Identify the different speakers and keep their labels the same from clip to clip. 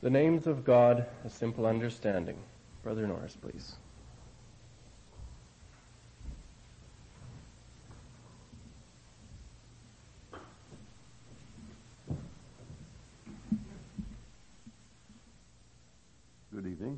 Speaker 1: The names of God, a simple understanding. Brother Norris, please.
Speaker 2: Good evening.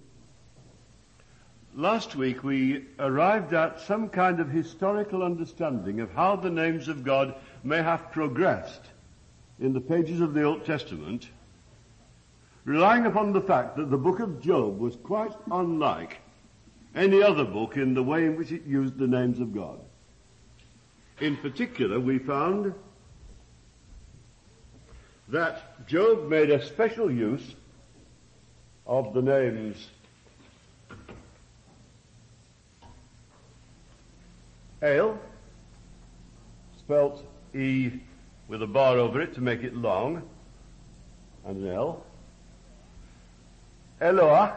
Speaker 2: Last week we arrived at some kind of historical understanding of how the names of God may have progressed in the pages of the Old Testament, relying upon the fact that the book of Job was quite unlike any other book in the way in which it used the names of God. In particular, we found that Job made a special use of the names El, spelt E with a bar over it to make it long, and an L. Eloah,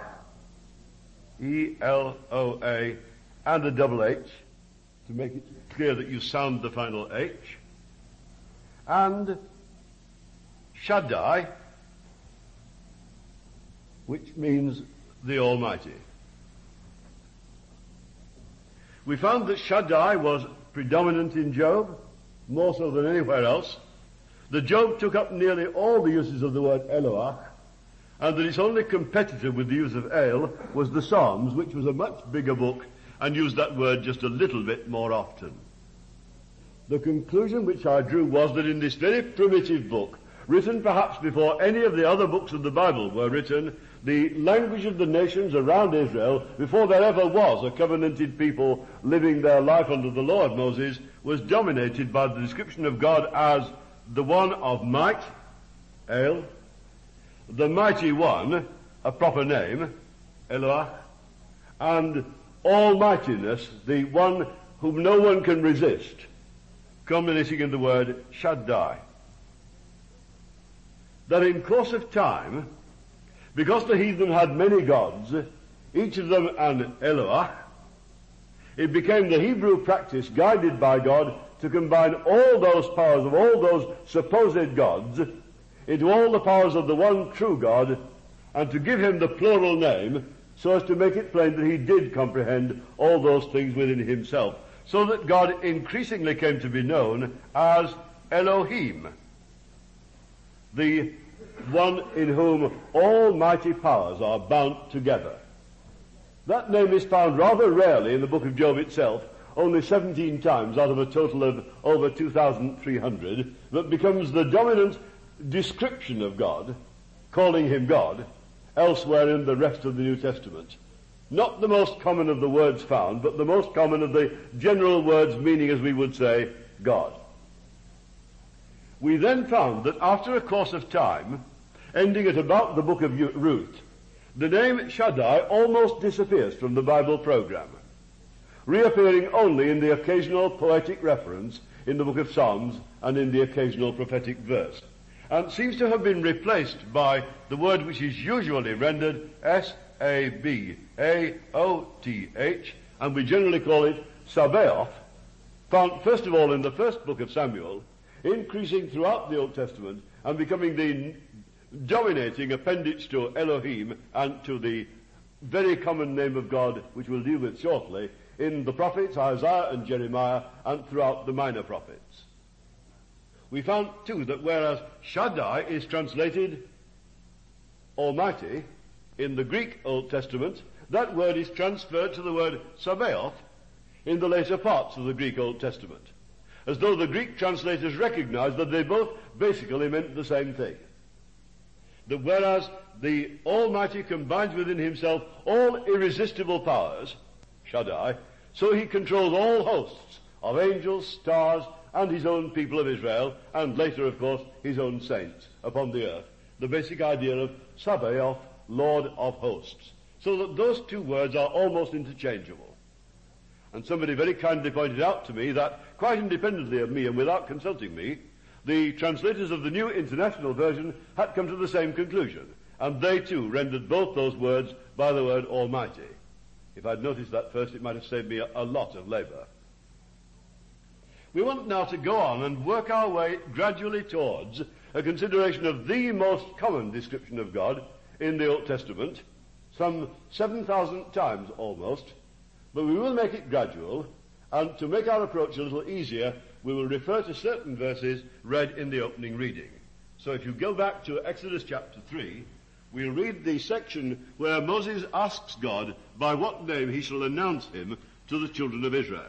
Speaker 2: E-L-O-A, and a double H, to make it clear that you sound the final H. And Shaddai, which means the Almighty. We found that Shaddai was predominant in Job, more so than anywhere else, that Job took up nearly all the uses of the word Eloah, and that its only competitor with the use of El was the Psalms, which was a much bigger book and used that word just a little bit more often. The conclusion which I drew was that in this very primitive book, written perhaps before any of the other books of the Bible were written, the language of the nations around Israel, before there ever was a covenanted people living their life under the law of Moses, was dominated by the description of God as the one of might, El, the mighty one, a proper name, Eloah, and almightiness, the one whom no one can resist, culminating in the word Shaddai. That in course of time, because the heathen had many gods, each of them an Eloah, it became the Hebrew practice, guided by God, to combine all those powers of all those supposed gods into all the powers of the one true God, and to give him the plural name, so as to make it plain that he did comprehend all those things within himself, so that God increasingly came to be known as Elohim, the one in whom all mighty powers are bound together. That name is found rather rarely in the book of Job itself, only 17 times out of a total of over 2,300, but becomes the dominant description of God, calling him God, elsewhere in the rest of the New Testament. Not the most common of the words found, but the most common of the general words meaning, as we would say, God. We then found that after a course of time, ending at about the book of Ruth, the name Shaddai almost disappears from the Bible program, reappearing only in the occasional poetic reference in the book of Psalms and in the occasional prophetic verse, and seems to have been replaced by the word which is usually rendered S-A-B-A-O-T-H, and we generally call it Sabaoth, found first of all in the first book of Samuel, increasing throughout the Old Testament and becoming the dominating appendage to Elohim and to the very common name of God, which we'll deal with shortly, in the prophets Isaiah and Jeremiah and throughout the minor prophets. We found too that whereas Shaddai is translated Almighty in the Greek Old Testament, that word is transferred to the word Sabaoth in the later parts of the Greek Old Testament, as though the Greek translators recognized that they both basically meant the same thing. That whereas the Almighty combines within himself all irresistible powers, Shaddai, so he controls all hosts of angels, stars, and his own people of Israel, and later, of course, his own saints upon the earth. The basic idea of Sabaoth, Lord of hosts. So that those two words are almost interchangeable. And somebody very kindly pointed out to me that, quite independently of me and without consulting me, the translators of the New International Version had come to the same conclusion, and they too rendered both those words by the word Almighty. If I'd noticed that first, it might have saved me a lot of labor. We want now to go on and work our way gradually towards a consideration of the most common description of God in the Old Testament, some 7,000 times almost, but we will make it gradual, and to make our approach a little easier, we will refer to certain verses read in the opening reading. So if you go back to Exodus chapter 3, we'll read the section where Moses asks God by what name he shall announce him to the children of Israel.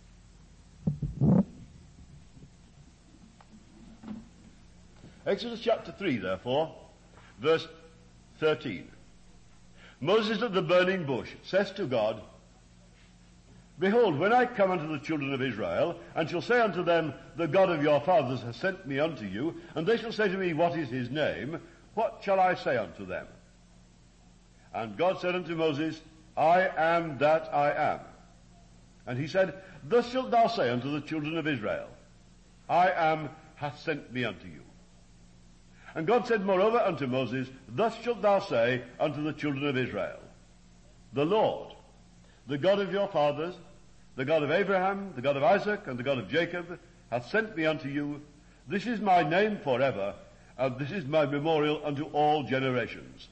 Speaker 2: Exodus chapter 3, therefore, verse 13. Moses at the burning bush says to God, Behold, when I come unto the children of Israel, and shall say unto them, The God of your fathers has sent me unto you, and they shall say to me, What is his name? What shall I say unto them? And God said unto Moses, I am that I am. And he said, Thus shalt thou say unto the children of Israel, I am hath sent me unto you. And God said moreover unto Moses, Thus shalt thou say unto the children of Israel, The Lord, the God of your fathers, the God of Abraham, the God of Isaac, and the God of Jacob, hath sent me unto you. This is my name forever, and this is my memorial unto all generations.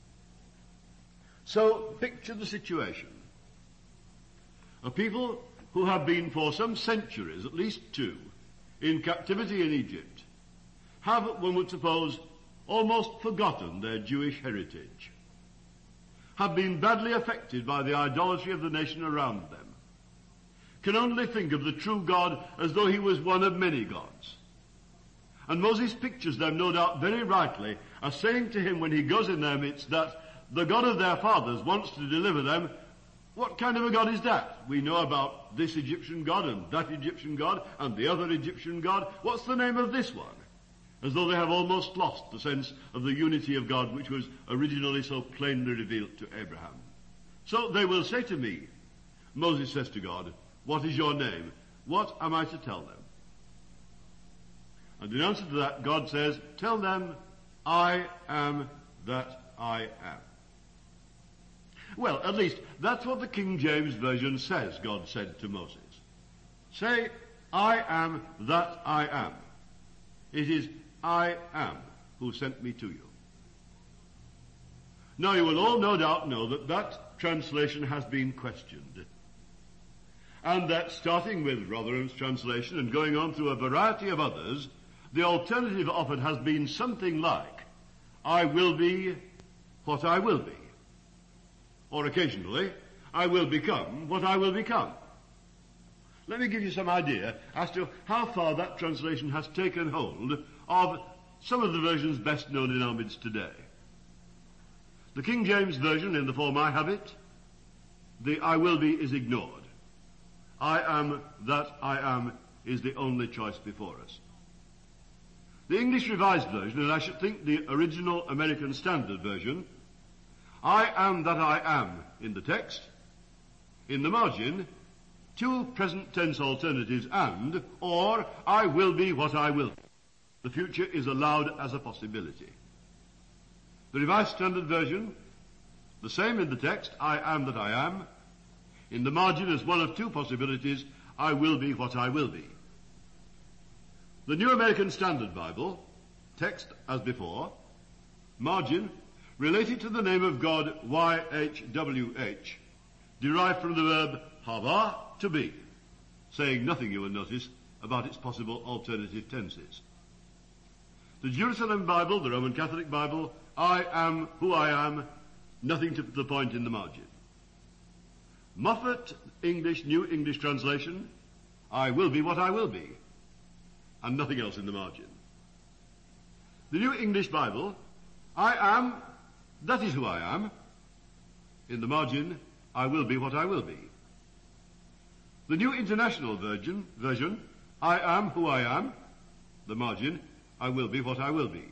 Speaker 2: So, picture the situation. A people who have been for some centuries, at least two, in captivity in Egypt, have, one would suppose, almost forgotten their Jewish heritage, have been badly affected by the idolatry of the nation around them, can only think of the true God as though he was one of many gods. And Moses pictures them, no doubt very rightly, as saying to him when he goes in their midst that the God of their fathers wants to deliver them. What kind of a God is that? We know about this Egyptian God and that Egyptian God and the other Egyptian God. What's the name of this one? As though they have almost lost the sense of the unity of God which was originally so plainly revealed to Abraham. So they will say to me, Moses says to God, What is your name? What am I to tell them? And in answer to that, God says, Tell them, I am that I am. Well, at least that's what the King James Version says God said to Moses. Say, I am that I am. It is I am who sent me to you. Now you will all no doubt know that that translation has been questioned. And that starting with Rotherham's translation and going on through a variety of others, the alternative offered has been something like, I will be what I will be. Or occasionally, I will become what I will become. Let me give you some idea as to how far that translation has taken hold of some of the versions best known in our midst today. The King James Version, in the form I have it, the I will be is ignored. I am that I am is the only choice before us. The English Revised Version, and I should think the original American Standard Version, I am that I am in the text. In the margin, two present tense alternatives and, or, I will be what I will be. The future is allowed as a possibility. The Revised Standard Version, the same in the text, I am that I am. In the margin as one of two possibilities, I will be what I will be. The New American Standard Bible, text as before, margin, related to the name of God, YHWH, derived from the verb hava, to be, saying nothing, you will notice, about its possible alternative tenses. The Jerusalem Bible, the Roman Catholic Bible, I am who I am, nothing to the point in the margin. Moffat English, New English Translation, I will be what I will be, and nothing else in the margin. The New English Bible, I am, that is who I am, in the margin, I will be what I will be. The New International Version, I am who I am, the margin, I will be what I will be.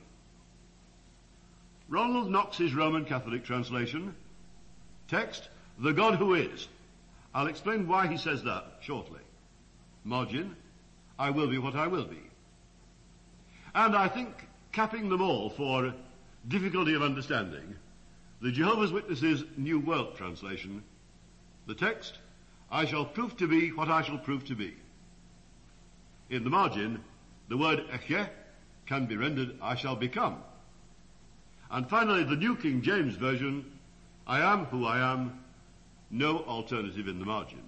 Speaker 2: Ronald Knox's Roman Catholic translation, text, the God who is. I'll explain why he says that shortly. Margin, I will be what I will be. And I think, capping them all for difficulty of understanding, the Jehovah's Witnesses New World Translation, the text, I shall prove to be what I shall prove to be. In the margin, the word eche can be rendered I shall become. And finally, the New King James Version, I am who I am, no alternative in the margin.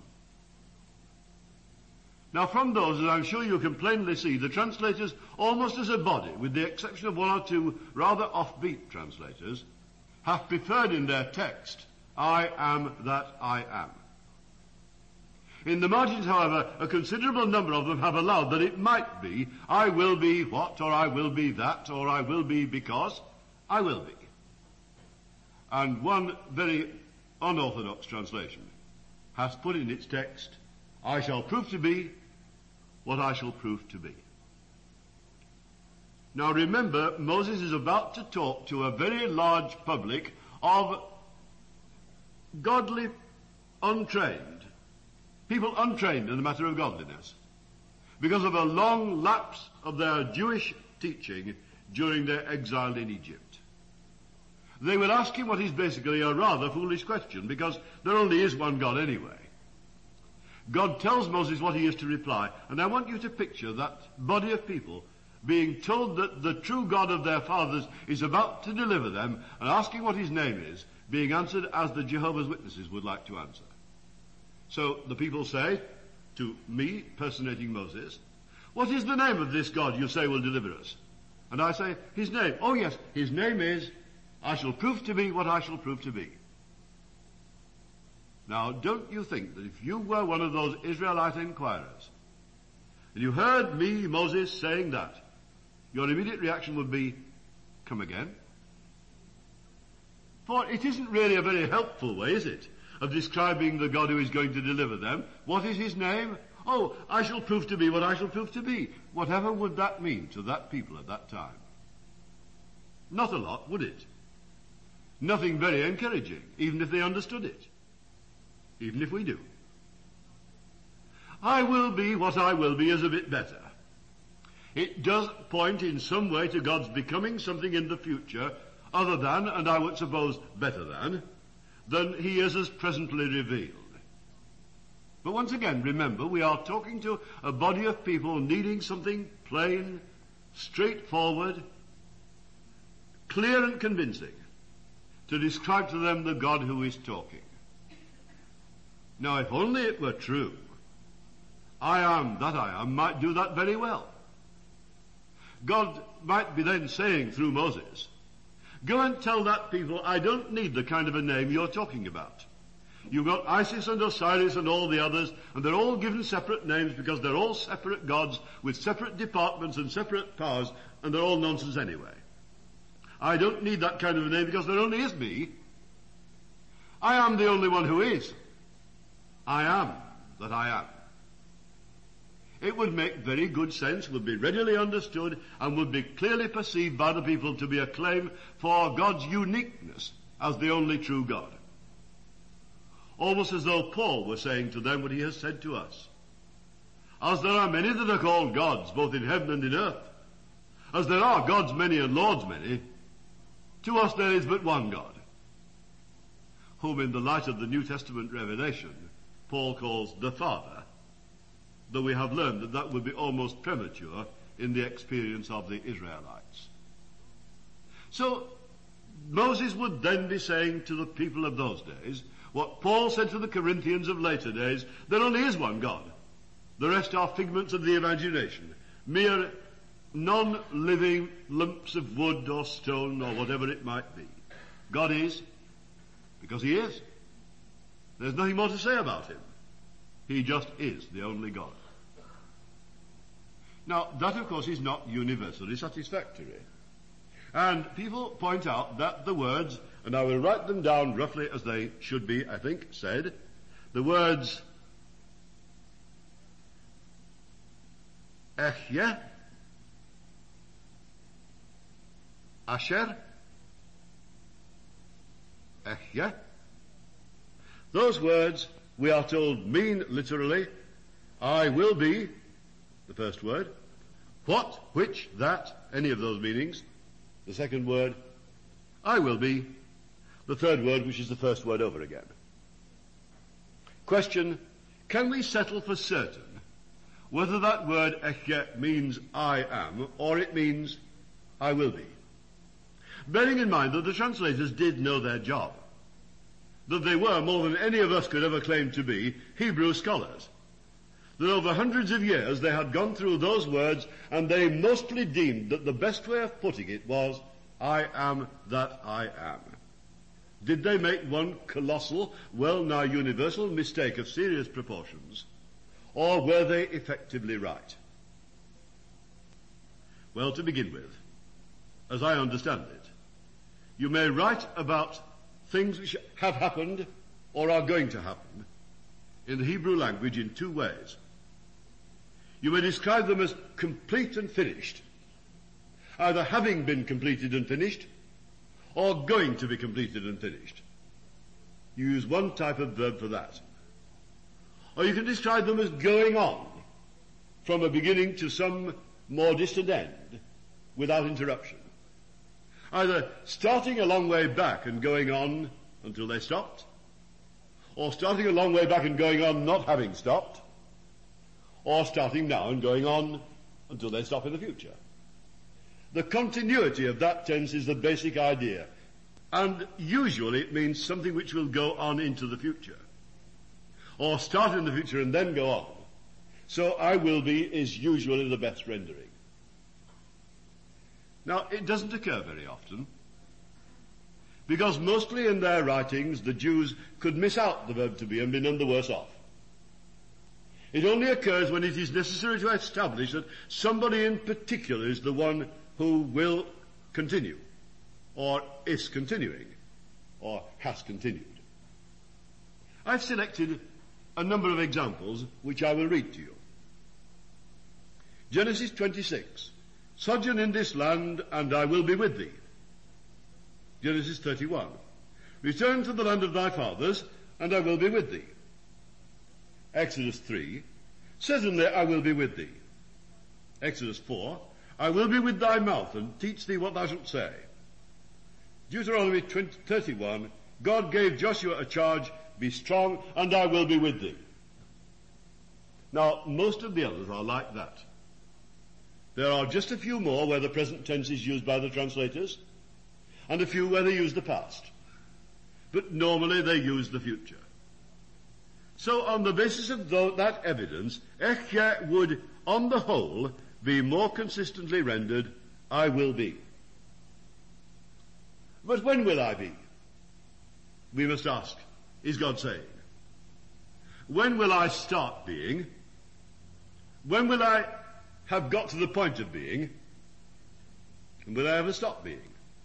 Speaker 2: Now from those, as I'm sure you can plainly see, the translators, almost as a body, with the exception of one or two rather offbeat translators, have preferred in their text, I am that I am. In the margins, however, a considerable number of them have allowed that it might be, I will be what, or I will be that, or I will be because I will be. And one very unorthodox translation has put in its text, I shall prove to be what I shall prove to be. Now remember, Moses is about to talk to a very large public of godly, untrained, people untrained in the matter of godliness, because of a long lapse of their Jewish teaching during their exile in Egypt. They will ask him what is basically a rather foolish question, because there only is one God anyway. God tells Moses what he is to reply, and I want you to picture that body of people being told that the true God of their fathers is about to deliver them, and asking what his name is, being answered as the Jehovah's Witnesses would like to answer. So the people say to me, personating Moses, what is the name of this God you say will deliver us? And I say, his name. Oh yes, his name is, I shall prove to be what I shall prove to be. Now, don't you think that if you were one of those Israelite inquirers, and you heard me, Moses, saying that, your immediate reaction would be, come again? For it isn't really a very helpful way, is it, of describing the God who is going to deliver them. What is his name? Oh, I shall prove to be what I shall prove to be. Whatever would that mean to that people at that time? Not a lot, would it? Nothing very encouraging, even if they understood it. Even if we do. I will be what I will be is a bit better. It does point in some way to God's becoming something in the future other than, and I would suppose better than he is as presently revealed. But once again, remember, we are talking to a body of people needing something plain, straightforward, clear and convincing to describe to them the God who is talking. Now, if only it were true, I am that I am might do that very well. God might be then saying through Moses, go and tell that people I don't need the kind of a name you're talking about. You've got Isis and Osiris and all the others, and they're all given separate names because they're all separate gods with separate departments and separate powers, and they're all nonsense anyway. I don't need that kind of a name because there only is me. I am the only one who is. I am that I am. It would make very good sense, would be readily understood, and would be clearly perceived by the people to be a claim for God's uniqueness as the only true God. Almost as though Paul were saying to them what he has said to us. As there are many that are called gods, both in heaven and in earth, as there are gods many and lords many, to us there is but one God, whom in the light of the New Testament revelation, Paul calls the Father, though we have learned that that would be almost premature in the experience of the Israelites. So, Moses would then be saying to the people of those days what Paul said to the Corinthians of later days, there only is one God. The rest are figments of the imagination, mere non-living lumps of wood or stone or whatever it might be. God is, because he is. There's nothing more to say about him. He just is the only God. Now, that of course is not universally satisfactory. And people point out that the words, and I will write them down roughly as they should be, I think, said, the words Echye, Asher, Echye. Those words, we are told, mean literally, I will be, the first word, what, which, that, any of those meanings. The second word, I will be, the third word, which is the first word over again. Question, can we settle for certain whether that word echye means I am, or it means I will be? bearing in mind that the translators did know their job, that they were, more than any of us could ever claim to be, Hebrew scholars, that over hundreds of years they had gone through those words and they mostly deemed that the best way of putting it was, I am that I am. Did they make one colossal, well-nigh universal mistake of serious proportions, or were they effectively right? Well, to begin with, as I understand it, you may write about things which have happened or are going to happen in the Hebrew language in two ways. You may describe them as complete and finished, either having been completed and finished, or going to be completed and finished. You use one type of verb for that. Or you can describe them as going on from a beginning to some more distant end without interruption. Either starting a long way back and going on until they stopped, or starting a long way back and going on not having stopped, or starting now and going on until they stop in the future. The continuity of that tense is the basic idea, and usually it means something which will go on into the future, or start in the future and then go on. So I will be is usually the best rendering. Now, it doesn't occur very often, because mostly in their writings the Jews could miss out the verb to be and be none the worse off. It only occurs when it is necessary to establish that somebody in particular is the one who will continue, or is continuing, or has continued. I've selected a number of examples which I will read to you. Genesis 26, sojourn in this land, and I will be with thee. Genesis 31, return to the land of thy fathers, and I will be with thee. Exodus 3, certainly I will be with thee. Exodus 4, I will be with thy mouth and teach thee what thou shalt say. Deuteronomy 31, God gave Joshua a charge, be strong, and I will be with thee. Now, most of the others are like that. There are just a few more where the present tense is used by the translators, and a few where they use the past. But normally they use the future. So on the basis of that evidence, Echye would, on the whole, be more consistently rendered, I will be. But when will I be? We must ask, is God saying? When will I start being? When will I have got to the point of being? And will I ever stop being?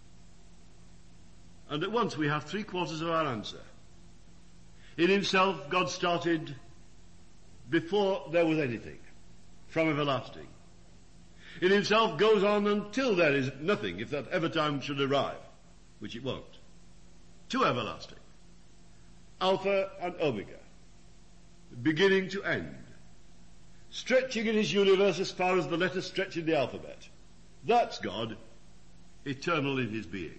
Speaker 2: And at once we have 3/4 of our answer. In himself, God started before there was anything, from everlasting. In himself goes on until there is nothing, if that ever time should arrive, which it won't, to everlasting. Alpha and Omega, beginning to end, stretching in his universe as far as the letters stretch in the alphabet. That's God, eternal in his being.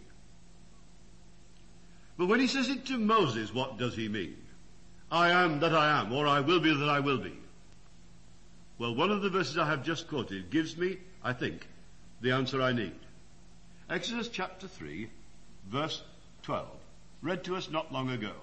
Speaker 2: But when he says it to Moses, what does he mean? I am that I am, or I will be that I will be. Well, one of the verses I have just quoted gives me, I think, the answer I need. Exodus chapter 3, verse 12, read to us not long ago.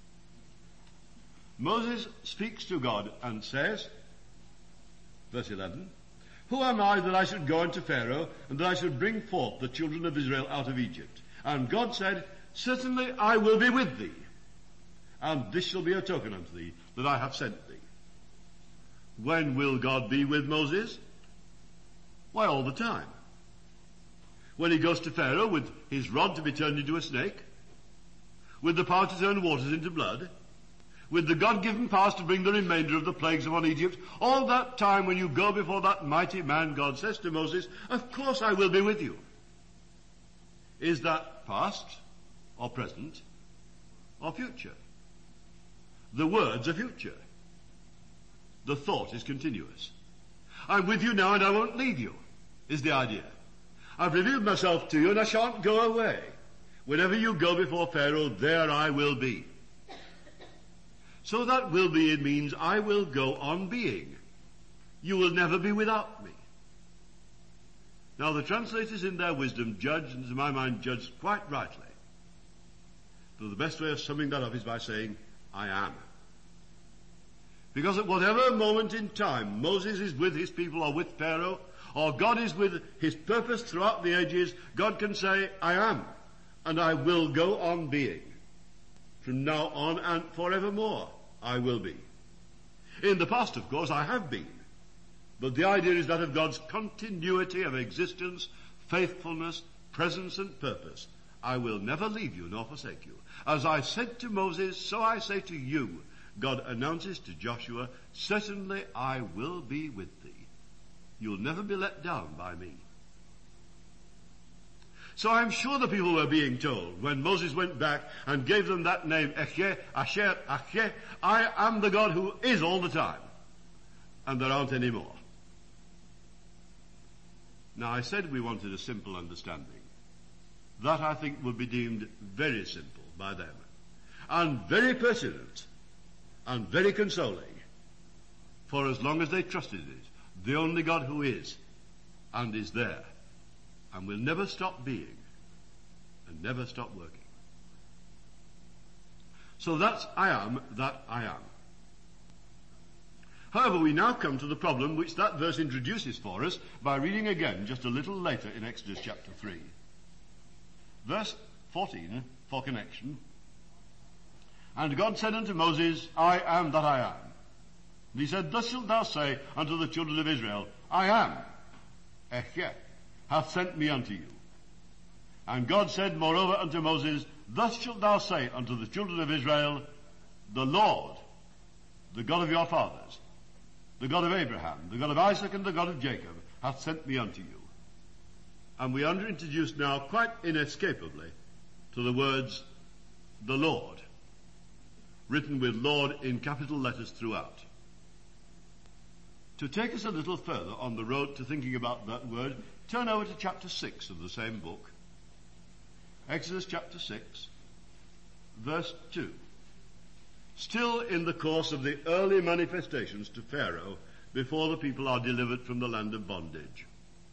Speaker 2: Moses speaks to God and says, verse 11, who am I that I should go unto Pharaoh, and that I should bring forth the children of Israel out of Egypt? And God said, certainly I will be with thee, and this shall be a token unto thee that I have sent thee. When will God be with Moses? Why, all the time. When he goes to Pharaoh with his rod to be turned into a snake, with the power to turn waters into blood, with the God-given powers to bring the remainder of the plagues upon Egypt, all that time when you go before that mighty man, God says to Moses, of course I will be with you. Is that past, or present, or future? The words are future. The thought is continuous. I'm with you now and I won't leave you, is the idea. I've revealed myself to you and I shan't go away. Whenever you go before Pharaoh, there I will be. So that will be, it means I will go on being. You will never be without me. Now the translators in their wisdom judged, and to my mind judged quite rightly. Though the best way of summing that up is by saying, I am. Because at whatever moment in time Moses is with his people or with Pharaoh, or God is with his purpose throughout the ages, God can say, I am, and I will go on being. From now on and forevermore, I will be. In the past, of course, I have been. But the idea is that of God's continuity of existence, faithfulness, presence and purpose. I will never leave you nor forsake you. As I said to Moses, so I say to you. God announces to Joshua, certainly I will be with thee. You'll never be let down by me. So I'm sure the people were being told when Moses went back and gave them that name, Echeh, Asher, Acheh, I am the God who is all the time. And there aren't any more. Now I said we wanted a simple understanding. That I think would be deemed very simple by them. And very pertinent. And very consoling. For as long as they trusted it, the only God who is and is there and will never stop being and never stop working. So that's I am that I am. However, we now come to the problem which that verse introduces for us by reading again just a little later in Exodus chapter 3. Verse 14 for connection. And God said unto Moses, I am that I am. And he said, thus shalt thou say unto the children of Israel, I am, Echeh, hath sent me unto you. And God said moreover unto Moses, thus shalt thou say unto the children of Israel, the Lord, the God of your fathers, the God of Abraham, the God of Isaac, and the God of Jacob, hath sent me unto you. And we are introduced now quite inescapably to the words, the Lord, written with Lord in capital letters throughout. To take us a little further on the road to thinking about that word, turn over to chapter 6 of the same book. Exodus chapter 6, verse 2. Still in the course of the early manifestations to Pharaoh before the people are delivered from the land of bondage.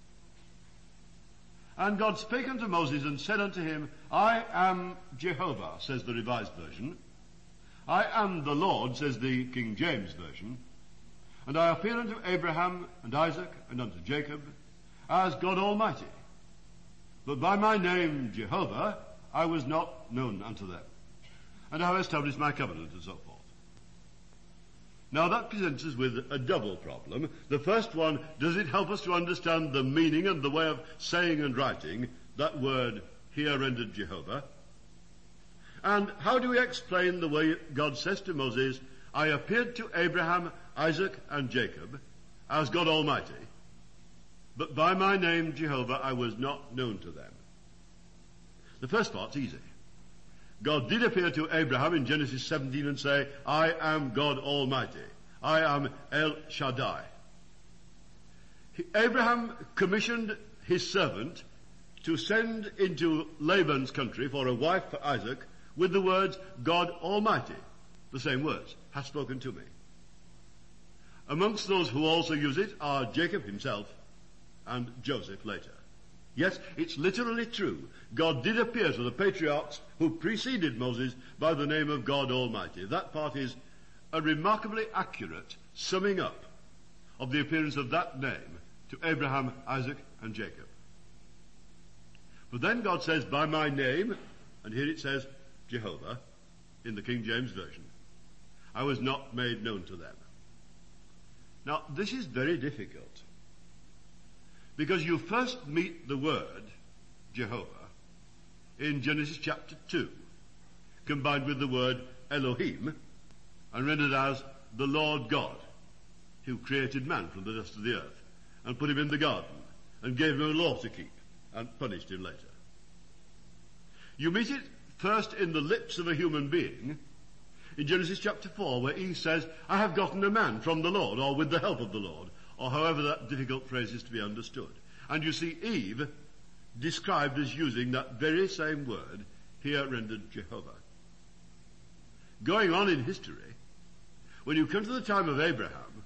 Speaker 2: And God spake unto Moses and said unto him, I am Jehovah, says the Revised Version. I am the Lord, says the King James Version. And I appear unto Abraham and Isaac and unto Jacob as God Almighty. But by my name Jehovah I was not known unto them. And I have established my covenant and so forth. Now that presents us with a double problem. The first one, does it help us to understand the meaning and the way of saying and writing that word here rendered Jehovah? And how do we explain the way God says to Moses, I appeared to Abraham, Isaac, and Jacob as God Almighty, but by my name Jehovah I was not known to them? The first part's easy. God did appear to Abraham in Genesis 17 and say, I am God Almighty. I am El Shaddai. Abraham commissioned his servant to send into Laban's country for a wife for Isaac with the words, God Almighty. The same words, hath spoken to me. Amongst those who also use it are Jacob himself and Joseph later. Yes, it's literally true. God did appear to the patriarchs who preceded Moses by the name of God Almighty. That part is a remarkably accurate summing up of the appearance of that name to Abraham, Isaac, and Jacob. But then God says, by my name, and here it says Jehovah in the King James Version, I was not made known to them. Now, this is very difficult. Because you first meet the word Jehovah in Genesis chapter 2, combined with the word Elohim, and rendered as the Lord God, who created man from the dust of the earth, and put him in the garden, and gave him a law to keep, and punished him later. You meet it first in the lips of a human being, in Genesis chapter 4, where he says, I have gotten a man from the Lord, or with the help of the Lord, or however that difficult phrase is to be understood. And you see Eve described as using that very same word, here rendered Jehovah. Going on in history, when you come to the time of Abraham,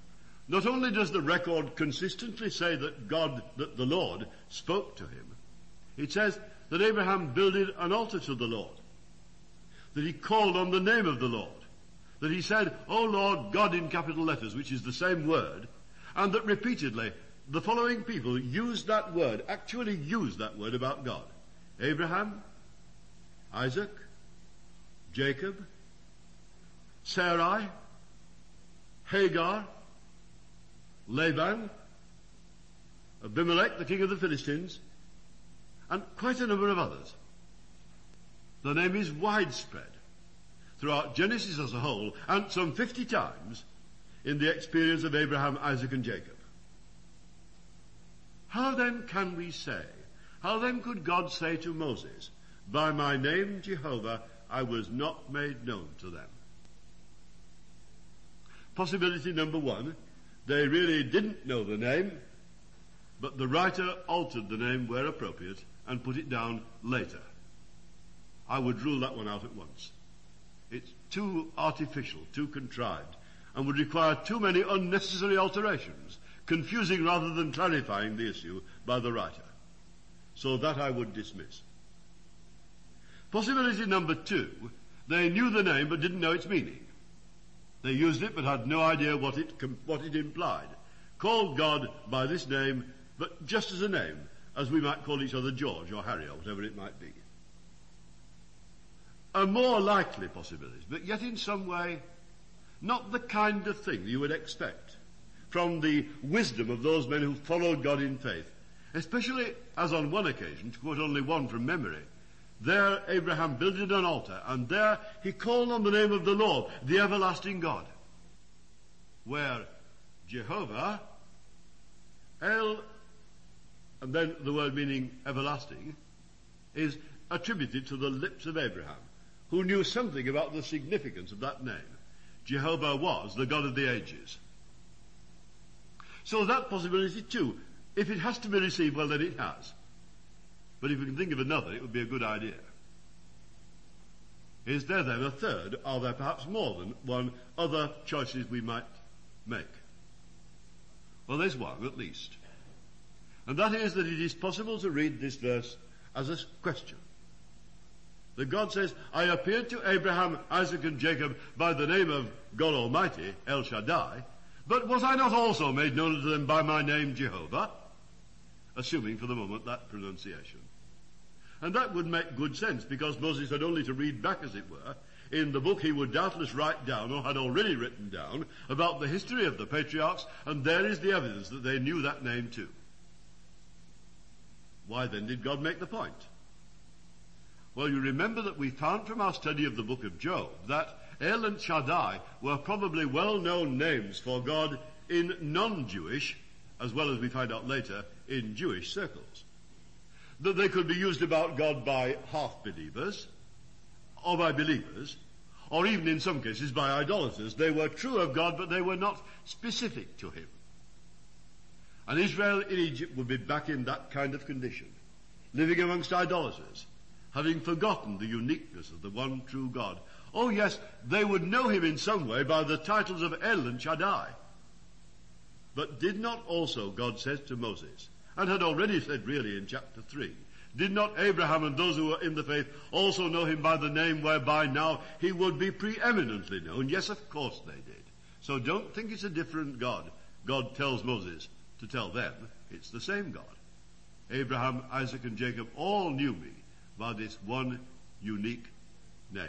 Speaker 2: not only does the record consistently say that the Lord spoke to him, it says that Abraham builded an altar to the Lord, that he called on the name of the Lord, that he said, "O Lord God," in capital letters, which is the same word, and that repeatedly the following people actually used that word about God. Abraham, Isaac, Jacob, Sarai, Hagar, Laban, Abimelech, the king of the Philistines, and quite a number of others. The name is widespread throughout Genesis as a whole, and some 50 times in the experience of Abraham, Isaac, and Jacob. How then could God say to Moses, "By my name Jehovah I was not made known to them"? Possibility number one, they really didn't know the name, but the writer altered the name where appropriate and put it down later. I would rule that one out at once. It's too artificial, too contrived, and would require too many unnecessary alterations, confusing rather than clarifying the issue by the writer. So that I would dismiss. Possibility number two, they knew the name but didn't know its meaning. They used it but had no idea what it implied. Called God by this name, but just as a name, as we might call each other George or Harry or whatever it might be. A more likely possibility, but yet in some way not the kind of thing you would expect from the wisdom of those men who followed God in faith, especially as on one occasion, to quote only one from memory, there Abraham builded an altar, and there he called on the name of the Lord, the everlasting God, where Jehovah, El, and then the word meaning everlasting, is attributed to the lips of Abraham, who knew something about the significance of that name. Jehovah was the God of the ages. So that possibility too, if it has to be received, well then it has. But if we can think of another, it would be a good idea. Is there then a third? Are there perhaps more than one other choices we might make? Well, there's one at least. And that is that it is possible to read this verse as a question. That God says, "I appeared to Abraham, Isaac, and Jacob by the name of God Almighty, El Shaddai, but was I not also made known to them by my name Jehovah?" Assuming for the moment that pronunciation. And that would make good sense, because Moses had only to read back, as it were, in the book he would doubtless write down, or had already written down, about the history of the patriarchs, and there is the evidence that they knew that name too. Why then did God make the point? Well, you remember that we found from our study of the book of Job that El and Shaddai were probably well-known names for God in non-Jewish, as well as we find out later, in Jewish circles. That they could be used about God by half-believers, or by believers, or even in some cases by idolaters. They were true of God, but they were not specific to him. And Israel in Egypt would be back in that kind of condition, living amongst idolaters, having forgotten the uniqueness of the one true God. Oh yes, they would know him in some way by the titles of El and Shaddai. But did not also, God says to Moses, and had already said really in chapter 3, did not Abraham and those who were in the faith also know him by the name whereby now he would be preeminently known? Yes, of course they did. So don't think it's a different God. God tells Moses to tell them it's the same God. Abraham, Isaac, and Jacob all knew me by this one unique name.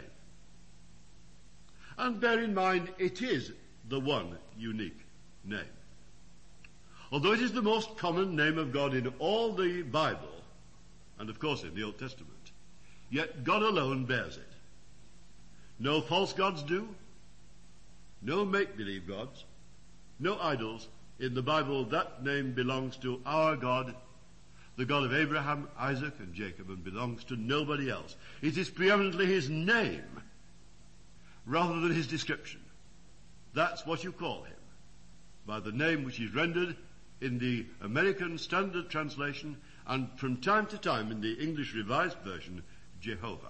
Speaker 2: And bear in mind, it is the one unique name. Although it is the most common name of God in all the Bible, and of course in the Old Testament, yet God alone bears it. No false gods do, no make-believe gods, no idols. In the Bible, that name belongs to our God, the God of Abraham, Isaac, and Jacob, and belongs to nobody else. It is preeminently his name, rather than his description. That's what you call him, by the name which is rendered in the American Standard Translation, and from time to time in the English Revised Version, Jehovah.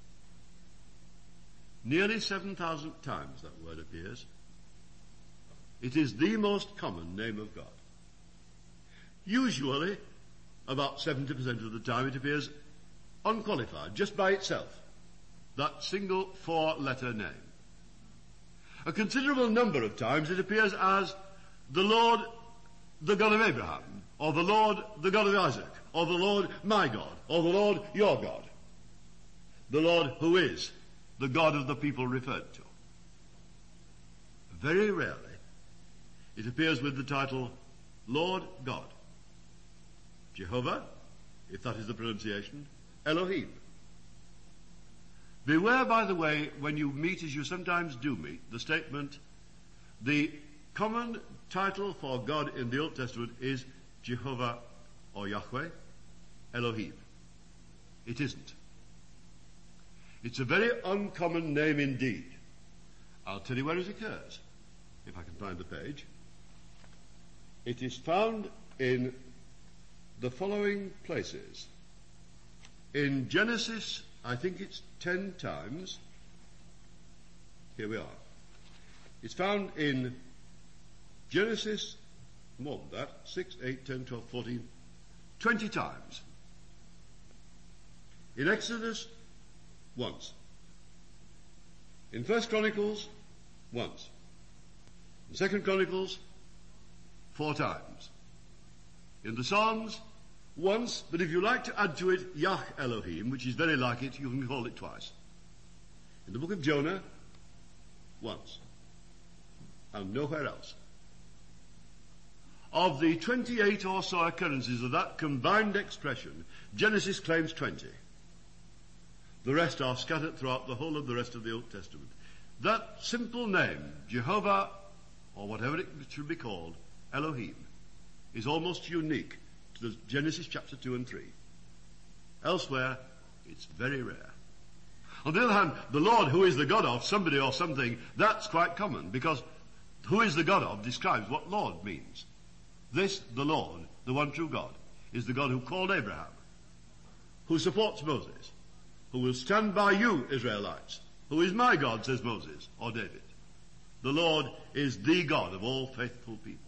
Speaker 2: Nearly 7,000 times that word appears. It is the most common name of God. Usually, about 70% of the time, it appears unqualified, just by itself. That single four-letter name. A considerable number of times it appears as the Lord, the God of Abraham, or the Lord, the God of Isaac, or the Lord, my God, or the Lord, your God. The Lord who is the God of the people referred to. Very rarely it appears with the title Lord God. Jehovah, if that is the pronunciation, Elohim. Beware, by the way, when you meet, as you sometimes do meet, the statement, the common title for God in the Old Testament is Jehovah or Yahweh, Elohim. It isn't. It's a very uncommon name indeed. I'll tell you where it occurs, if I can find the page. It is found in the following places. In Genesis, I think it's 10 times. Here we are. It's found in Genesis, more than that, 6, 8, 10, 12, 14, 20 times. In Exodus, once. In 1 Chronicles, once. In 2 Chronicles, 4 times. In the Psalms, once, but if you like to add to it Yah Elohim, which is very like it, you can call it twice. In the book of Jonah, once. And nowhere else. Of the 28 or so occurrences of that combined expression, Genesis claims 20. The rest are scattered throughout the whole of the rest of the Old Testament. That simple name, Jehovah, or whatever it should be called, Elohim, is almost unique to the Genesis chapter 2 and 3. Elsewhere, it's very rare. On the other hand, the Lord, who is the God of somebody or something, that's quite common, because who is the God of describes what Lord means. This, the Lord, the one true God, is the God who called Abraham, who supports Moses, who will stand by you, Israelites, who is my God, says Moses, or David. The Lord is the God of all faithful people.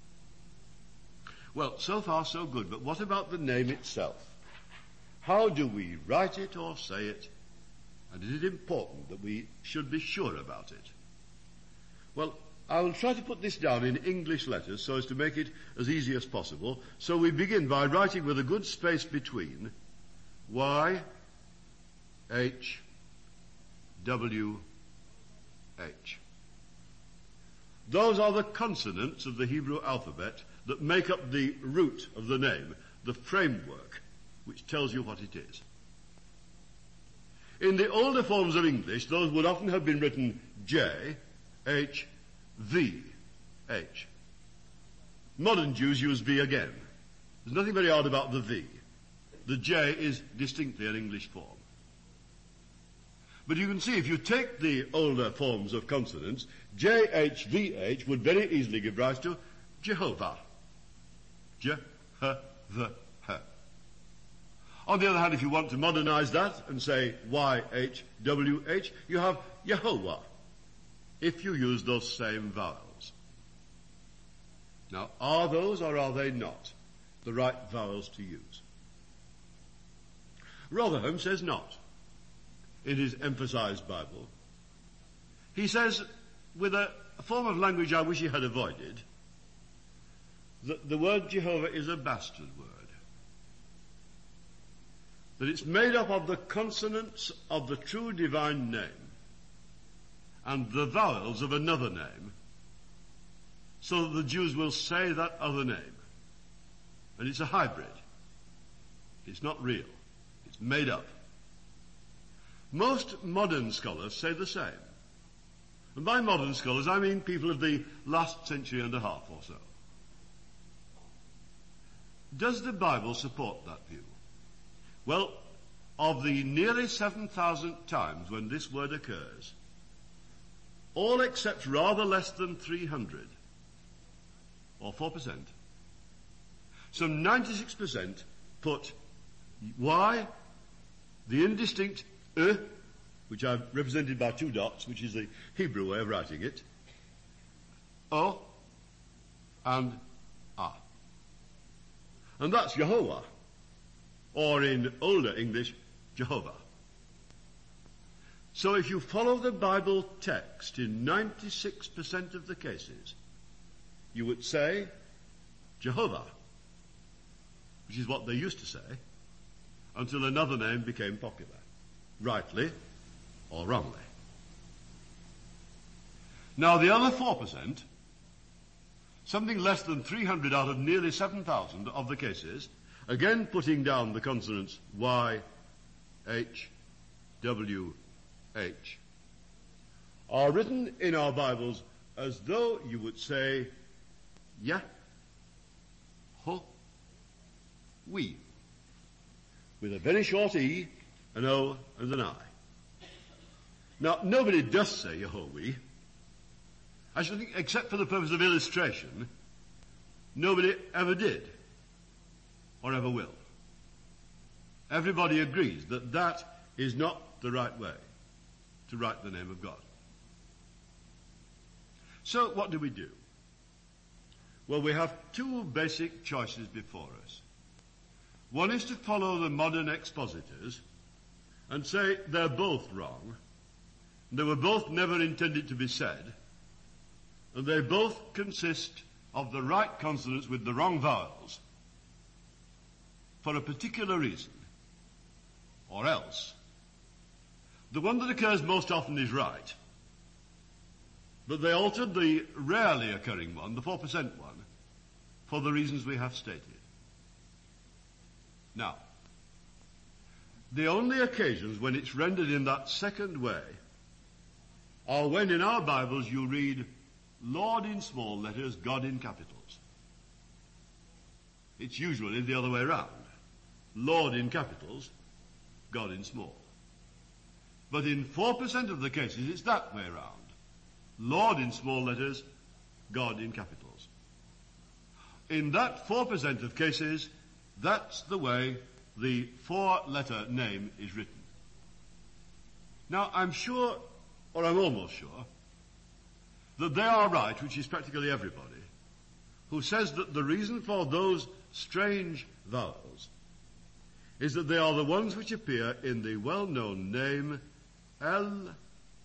Speaker 2: Well, so far so good, but what about the name itself? How do we write it or say it? And is it important that we should be sure about it? Well, I will try to put this down in English letters so as to make it as easy as possible. So we begin by writing with a good space between Y, H, W, H. Those are the consonants of the Hebrew alphabet that make up the root of the name, the framework, which tells you what it is. In the older forms of English, those would often have been written J, H, V, H. Modern Jews use V again. There's nothing very odd about the V. The J is distinctly an English form. But you can see if you take the older forms of consonants, J, H, V, H would very easily give rise to Jehovah. Je, H, V, H. On the other hand, if you want to modernize that and say Y, H, W, H, you have Yehovah, if you use those same vowels. Now, are those or are they not the right vowels to use? Rotherham says not in his emphasized Bible. He says, with a form of language I wish he had avoided, that the word Jehovah is a bastard word. That it's made up of the consonants of the true divine name and the vowels of another name, so that the Jews will say that other name. And it's a hybrid. It's not real. It's made up. Most modern scholars say the same. And by modern scholars, I mean people of the last century and a half or so. Does the Bible support that view? Well, of the nearly 7,000 times when this word occurs, all except rather less than 300, or 4%, some 96% put Y, the indistinct which I've represented by 2 dots, which is the Hebrew way of writing it, O, and ah. And that's Yehovah, or in older English, Jehovah. So if you follow the Bible text in 96% of the cases, you would say Jehovah, which is what they used to say, until another name became popular, rightly or wrongly. Now the other 4%, something less than 300 out of nearly 7,000 of the cases, again putting down the consonants Y, H, W, H, are written in our Bibles as though you would say Yah, Ho, We, with a very short E, an O, and an I. Now, nobody does say Yehovah. I should think, except for the purpose of illustration, nobody ever did, or ever will. Everybody agrees that that is not the right way to write the name of God. So what do we do? Well, we have two basic choices before us. One is to follow the modern expositors and say they're both wrong, they were both never intended to be said, and they both consist of the right consonants with the wrong vowels for a particular reason. Or else, the one that occurs most often is right, but they altered the rarely occurring one, the 4% one, for the reasons we have stated. Now, the only occasions when it's rendered in that second way are when in our Bibles you read Lord in small letters, God in capitals. It's usually the other way around. Lord in capitals, God in small. But in 4% of the cases it's that way around. Lord in small letters, God in capitals. In that 4% of cases, that's the way the 4-letter name is written. Now, I'm sure, or I'm almost sure, that they are right, which is practically everybody, who says that the reason for those strange vowels is that they are the ones which appear in the well-known name Elohim,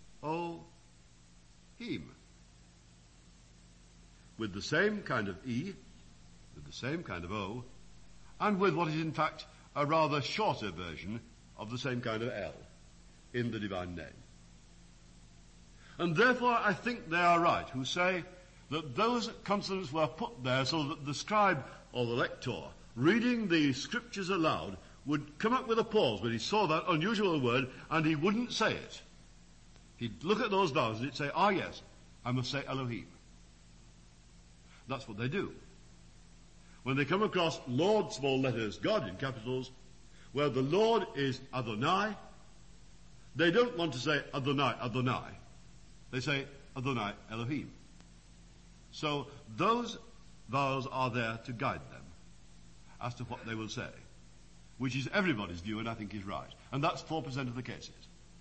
Speaker 2: with the same kind of E, with the same kind of O, and with what is in fact a rather shorter version of the same kind of L in the divine name. And therefore I think they are right who say that those consonants were put there so that the scribe or the lector reading the scriptures aloud would come up with a pause when he saw that unusual word and he wouldn't say it. He'd look at those vowels and he'd say, ah yes, I must say Elohim. That's what they do. When they come across Lord, small letters, God in capitals, where the Lord is Adonai, they don't want to say Adonai, Adonai. They say Adonai Elohim. So those vowels are there to guide them as to what they will say, which is everybody's view and I think is right. And that's 4% of the cases.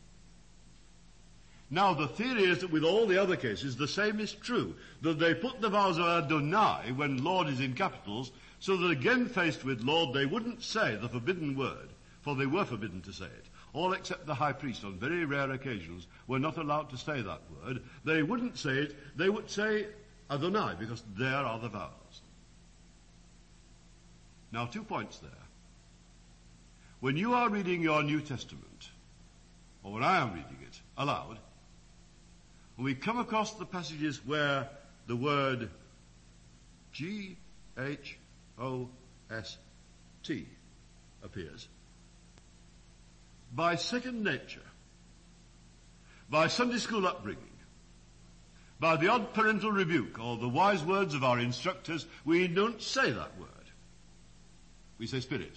Speaker 2: Now the theory is that with all the other cases the same is true, that they put the vowels of Adonai when Lord is in capitals, so that again faced with Lord they wouldn't say the forbidden word, for they were forbidden to say it. All except the high priest on very rare occasions were not allowed to say that word. They wouldn't say it, they would say Adonai, because there are the vowels. Now 2 points there. When you are reading your New Testament, or when I am reading it aloud, when we come across the passages where the word G-H-O-S-T appears, by second nature, by Sunday school upbringing, by the odd parental rebuke or the wise words of our instructors, we don't say that word. We say Spirit.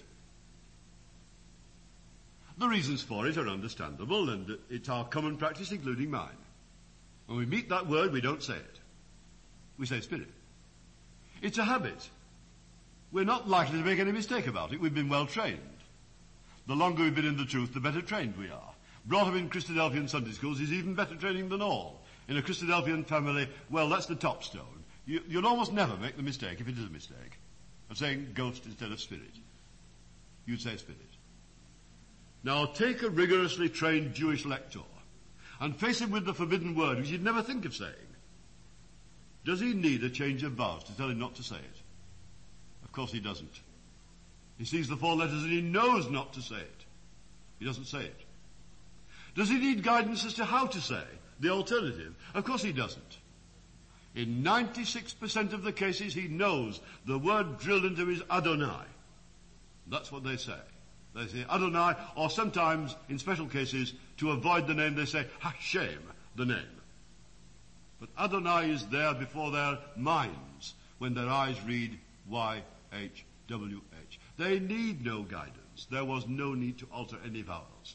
Speaker 2: The reasons for it are understandable, and it's our common practice, including mine. When we meet that word, we don't say it. We say Spirit. It's a habit. We're not likely to make any mistake about it. We've been well trained. The longer we've been in the truth, the better trained we are. Brought up in Christadelphian Sunday schools is even better training than all. In a Christadelphian family, well, that's the top stone. You'll almost never make the mistake, if it is a mistake, of saying ghost instead of spirit. You'd say spirit. Now take a rigorously trained Jewish lector and face him with the forbidden word which he'd never think of saying. Does he need a change of vows to tell him not to say it? Of course he doesn't. He sees the four letters and he knows not to say it. He doesn't say it. Does he need guidance as to how to say the alternative? Of course he doesn't. In 96% of the cases he knows the word drilled into his Adonai. That's what they say. They say Adonai, or sometimes, in special cases, to avoid the name, they say Hashem, the name. But Adonai is there before their minds when their eyes read Y-H-W-H. They need no guidance. There was no need to alter any vowels.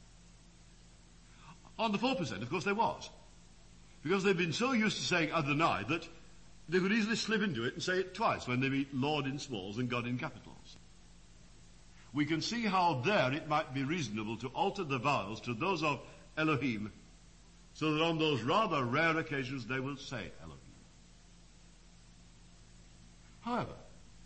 Speaker 2: On the 4%, of course, there was. Because they've been so used to saying Adonai that they could easily slip into it and say it twice when they meet Lord in smalls and God in capitals. We can see how there it might be reasonable to alter the vowels to those of Elohim, so that on those rather rare occasions they will say Elohim. However,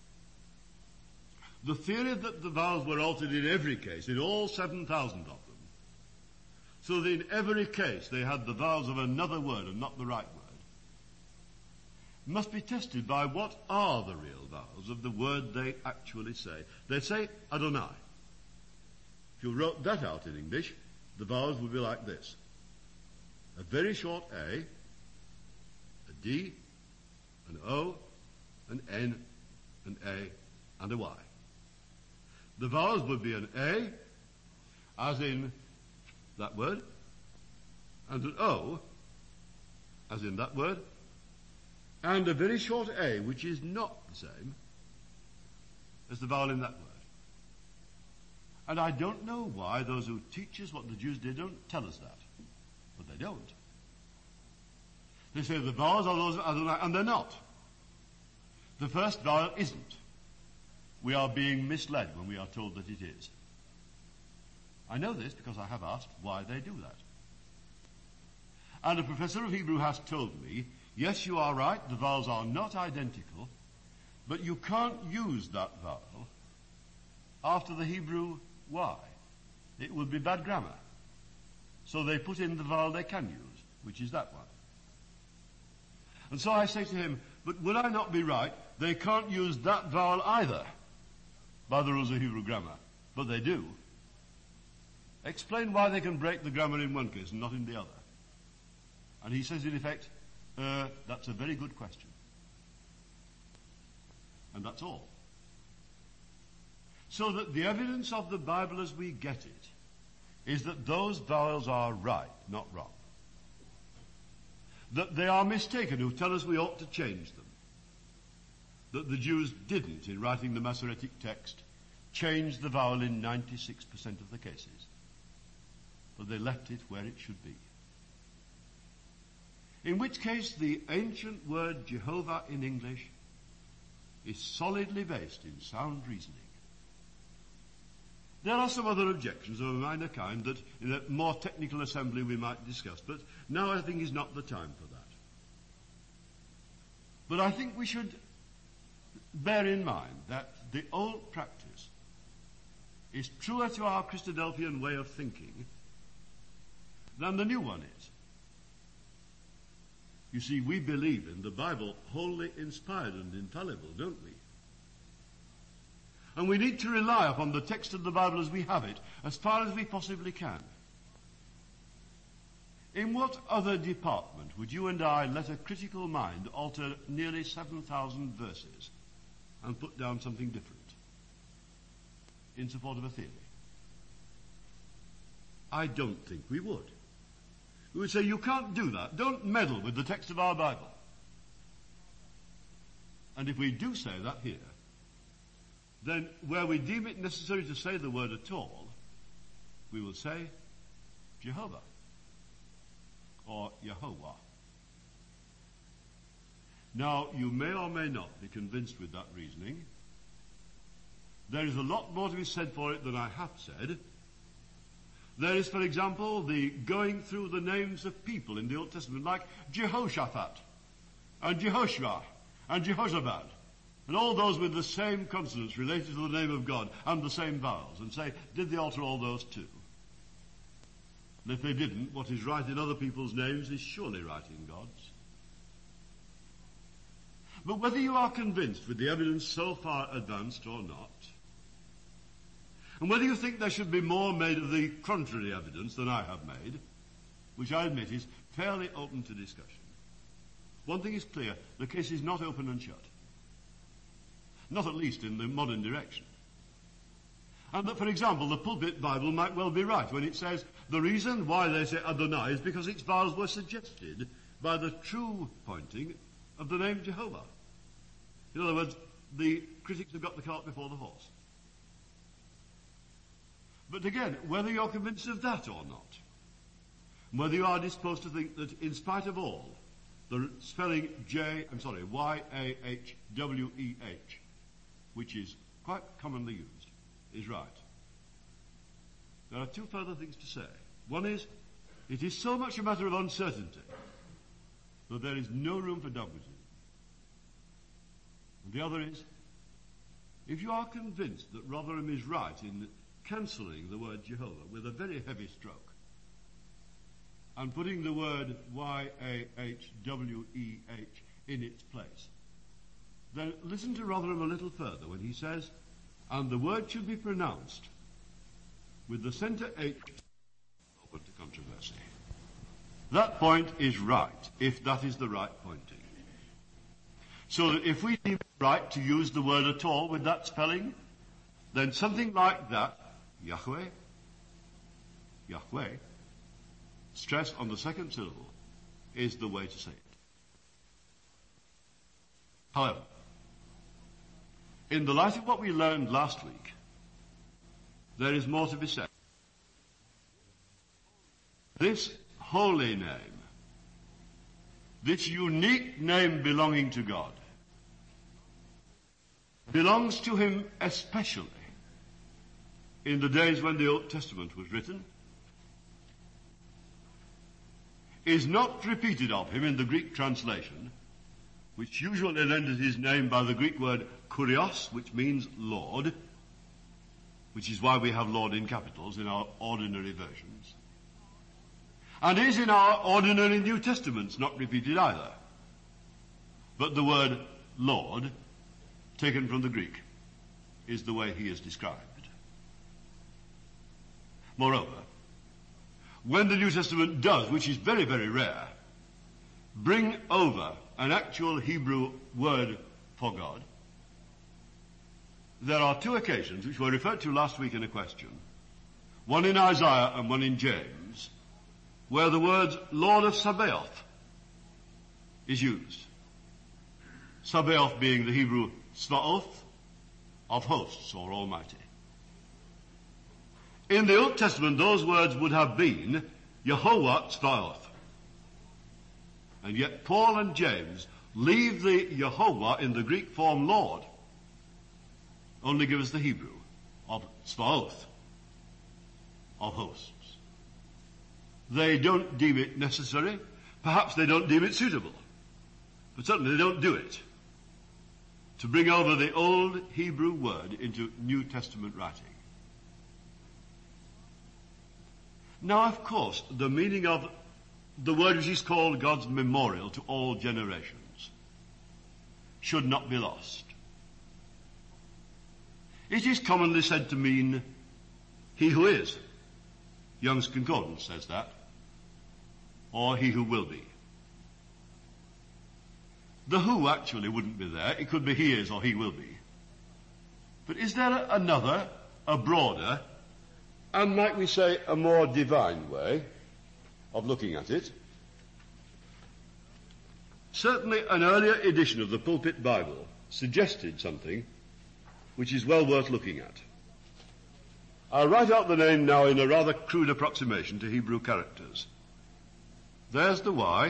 Speaker 2: the theory that the vowels were altered in every case, in all 7,000 of them, so that in every case they had the vowels of another word and not the right word, must be tested by what are the real vowels of the word they actually say. They say Adonai. If you wrote that out in English, the vowels would be like this. A very short A, a D, an O, an N, an A, and a Y. The vowels would be an A, as in that word, and an O, as in that word, and a very short A, which is not the same as the vowel in that word. And I don't know why those who teach us what the Jews did don't tell us that. But they don't. They say the vowels are those of Adonai, and they're not. The first vowel isn't. We are being misled when we are told that it is. I know this because I have asked why they do that. And a professor of Hebrew has told me, yes, you are right, the vowels are not identical, but you can't use that vowel after the Hebrew Y. It would be bad grammar. So they put in the vowel they can use, which is that one. And so I say to him, but would I not be right? They can't use that vowel either by the rules of Hebrew grammar, but they do. Explain why they can break the grammar in one case and not in the other. And he says, in effect, that's a very good question. And that's all. So that the evidence of the Bible as we get it is that those vowels are right, not wrong. That they are mistaken who tell us we ought to change them. That the Jews didn't, in writing the Masoretic text, change the vowel in 96% of the cases. But they left it where it should be. In which case the ancient word Jehovah in English is solidly based in sound reasoning. There are some other objections of a minor kind that in a more technical assembly we might discuss, but now I think is not the time for that. But I think we should bear in mind that the old practice is truer to our Christadelphian way of thinking than the new one is. You see, we believe in the Bible wholly inspired and infallible, don't we? And we need to rely upon the text of the Bible as we have it, as far as we possibly can. In what other department would you and I let a critical mind alter nearly 7,000 verses and put down something different in support of a theory? I don't think we would. We would say, you can't do that. Don't meddle with the text of our Bible. And if we do say that here, then where we deem it necessary to say the word at all, we will say Jehovah or Yehovah. Now, you may or may not be convinced with that reasoning. There is a lot more to be said for it than I have said. There is, for example, the going through the names of people in the Old Testament, like Jehoshaphat. and Jehoshua, and Jehozabad, and all those with the same consonants related to the name of God and the same vowels, and say, did they alter all those too? And if they didn't, what is right in other people's names is surely right in God's. But whether you are convinced with the evidence so far advanced or not, and whether you think there should be more made of the contrary evidence than I have made, which I admit is fairly open to discussion, one thing is clear, the case is not open and shut. Not at least in the modern direction. And that, for example, the pulpit Bible might well be right when it says the reason why they say Adonai is because its vowels were suggested by the true pointing of the name Jehovah. In other words, the critics have got the cart before the horse. But again, whether you're convinced of that or not, whether you are disposed to think that in spite of all, the spelling Y-A-H-W-E-H, which is quite commonly used, is right. There are two further things to say. One is, it is so much a matter of uncertainty that there is no room for dogmatism. And the other is, if you are convinced that Rotherham is right in cancelling the word Jehovah with a very heavy stroke and putting the word Y-A-H-W-E-H in its place, then listen to Rotherham a little further when he says, and the word should be pronounced with the centre H open to controversy. That point is right, if that is the right pointing. So that if we deem it right to use the word at all with that spelling, then something like that, Yahweh, Yahweh, stress on the second syllable, is the way to say it. However, in the light of what we learned last week, there is more to be said. This holy name, this unique name belonging to God, belongs to him especially in the days when the Old Testament was written, is not repeated of him in the Greek translation, which usually renders his name by the Greek word kurios, which means Lord, which is why we have Lord in capitals in our ordinary versions, and is in our ordinary New Testaments not repeated either. But the word Lord, taken from the Greek, is the way he is described. Moreover, when the New Testament does, which is very, very rare, bring over an actual Hebrew word for God, there are two occasions which were referred to last week in a question, one in Isaiah and one in James, where the words Lord of Sabaoth is used. Sabaoth being the Hebrew Svaoth, of hosts or Almighty. In the Old Testament, those words would have been Yehovah Tzvaoth. And yet Paul and James leave the Yehovah in the Greek form Lord. Only give us the Hebrew of Tzvaoth, of hosts. They don't deem it necessary. Perhaps they don't deem it suitable. But certainly they don't do it to bring over the old Hebrew word into New Testament writing. Now, of course, the meaning of the word which is called God's memorial to all generations should not be lost. It is commonly said to mean he who is. Young's Concordance says that. Or he who will be. The who actually wouldn't be there. It could be he is or he will be. But is there another, a broader, and might we say a more divine way of looking at it? Certainly an earlier edition of the Pulpit Bible suggested something which is well worth looking at. I'll write out the name now in a rather crude approximation to Hebrew characters. There's the Y,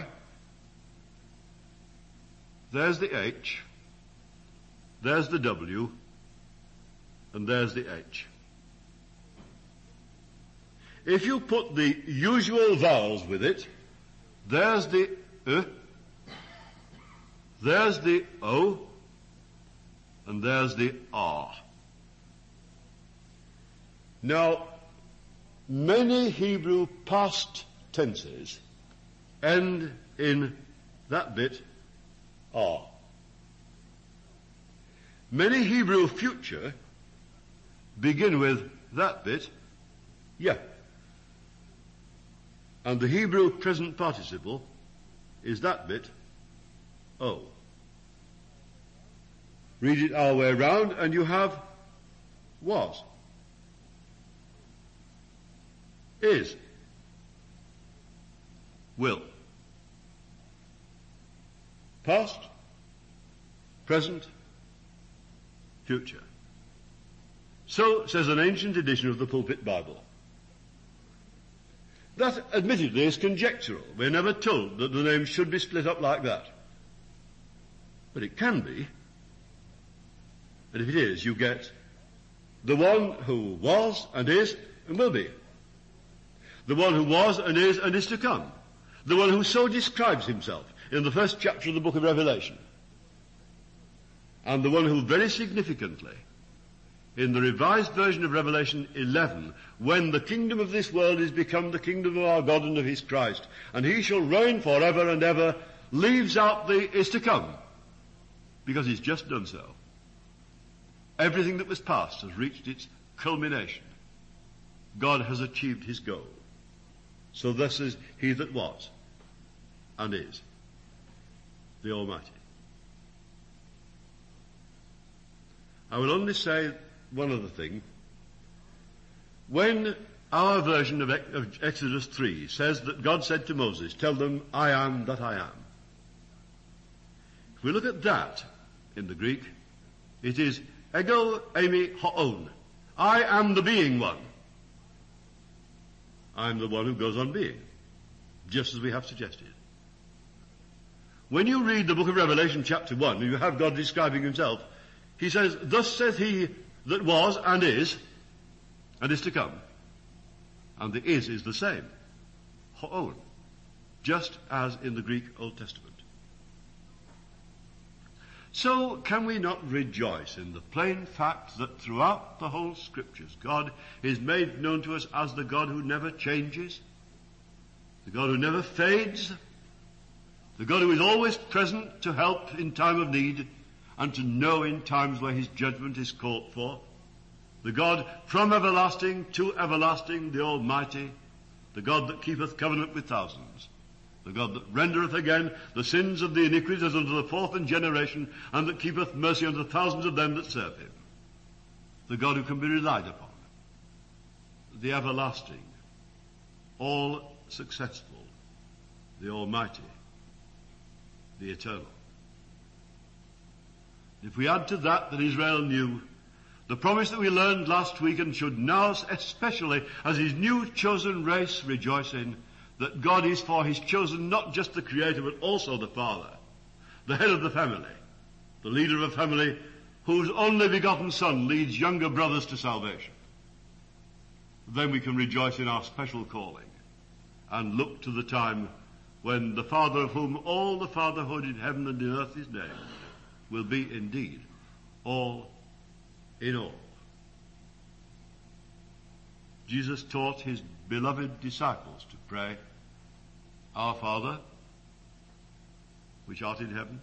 Speaker 2: there's the H, there's the W, and there's the H. If you put the usual vowels with it, there's the There's the O, and there's the R. Now, many Hebrew past tenses end in that bit, R. Many Hebrew future begin with that bit, yeah. And the Hebrew present participle is that bit, O. Read it our way round and you have was, is, will. Past, present, future. So says an ancient edition of the Pulpit Bible. That admittedly is conjectural. We're never told that the name should be split up like that. But it can be. And if it is, you get the one who was and is and will be. The one who was and is to come. The one who so describes himself in the first chapter of the book of Revelation. And the one who very significantly, in the revised version of Revelation 11, when the kingdom of this world is become the kingdom of our God and of his Christ, and he shall reign forever and ever, leaves out the is to come, because he's just done so. Everything that was past has reached its culmination. God has achieved his goal. So this is he that was and is, the Almighty. I will only say one other thing. When our version of Exodus 3 says that God said to Moses, tell them, I am that I am. If we look at that in the Greek, it is ego eimi hoon. I am the being one. I am the one who goes on being, just as we have suggested. When you read the book of Revelation chapter 1, and you have God describing himself, he says, thus saith he that was and is to come. And the is the same. Hoon. Just as in the Greek Old Testament. So can we not rejoice in the plain fact that throughout the whole Scriptures, God is made known to us as the God who never changes, the God who never fades, the God who is always present to help in time of need and to know in times where his judgment is called for, the God from everlasting to everlasting, the Almighty, the God that keepeth covenant with thousands, the God that rendereth again the sins of the iniquities unto the fourth generation, and that keepeth mercy unto thousands of them that serve him. The God who can be relied upon. The everlasting, all successful, the Almighty, the eternal. If we add to that Israel knew the promise that we learned last week and should now especially as his new chosen race rejoice in, that God is for his chosen not just the creator but also the father, the head of the family, the leader of a family whose only begotten son leads younger brothers to salvation. Then we can rejoice in our special calling and look to the time when the Father of whom all the fatherhood in heaven and in earth is named will be indeed all in all. Jesus taught his beloved disciples to pray, Our Father, which art in heaven.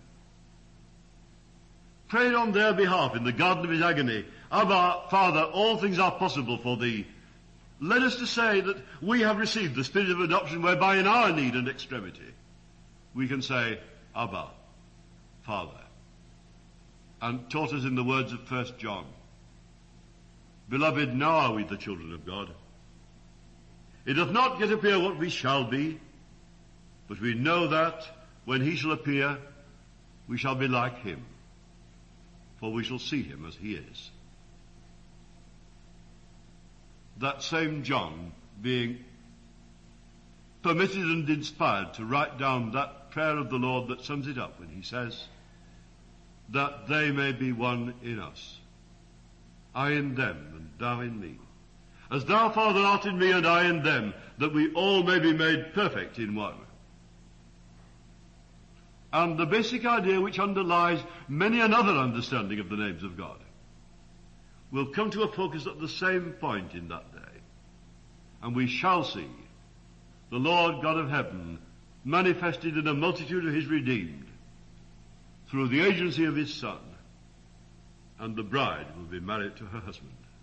Speaker 2: Prayed on their behalf in the garden of his agony, Abba, Father, all things are possible for thee. Led us to say that we have received the spirit of adoption whereby in our need and extremity we can say, Abba, Father. And taught us in the words of 1 John, Beloved, now are we the children of God. It doth not yet appear what we shall be, but we know that when he shall appear, we shall be like him, for we shall see him as he is. That same John being permitted and inspired to write down that prayer of the Lord that sums it up when he says, that they may be one in us, I in them and thou in me. As thou, Father, art in me and I in them, that we all may be made perfect in one. and the basic idea which underlies many another understanding of the names of God will come to a focus at the same point in that day. And we shall see the Lord God of heaven manifested in a multitude of his redeemed through the agency of his Son, and the bride will be married to her husband.